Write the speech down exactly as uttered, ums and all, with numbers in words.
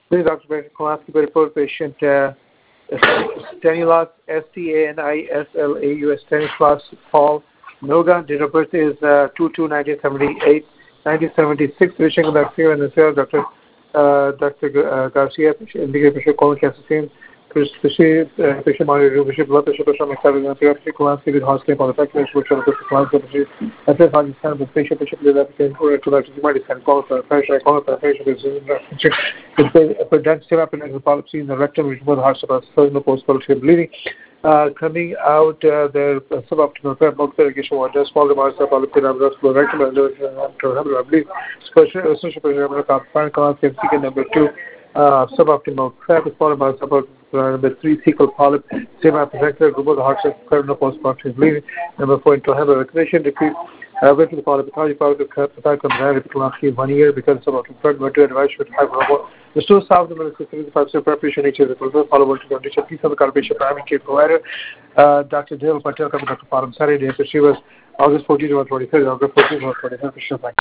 This is Doctor Kolaski, report patient uh, Stanislaus, S T A N I S L A U S, Stanislaus Paul Noga. Date of birth is uh, two two nineteen seventy-eight, nineteen seventy-six. Wishing Doctor and the cell, Doctor uh, Doctor Uh, Garcia, indicated patient colon cancer scene. Patient monitor, patient blood pressure, patient metabolism, patient Kolaski with hospital on the factory, which are the Kolaski, and then on the scan of patient, patient with applicant for to Doctor Marty can call for patient, call for patient with for dental appendix polyps in the rectum, which was heart supply, no post-polyp bleeding. Uh, coming out, uh, the uh, suboptimal prep milk irrigation water, small amounts of polyp in the rectum, and the bleeding. Special social pressure, fine cause, number two. Uh, suboptimal prep is followed by support uh, number three, fecal polyp, semi projector, global heart current, no post-polyp bleeding. Number four, into have a recognition, decrease. Uh, with the polyp, pathology power to cut the back of the one year because of third motor advice with high level. The store south of the fifty-five percent preparation each of the proposal follow to condition piece of the calibration primary care provider. Uh, Doctor Dale Patel, Doctor Param Saturday, she was August fourteenth or twenty-third, August fourteenth or twenty-third.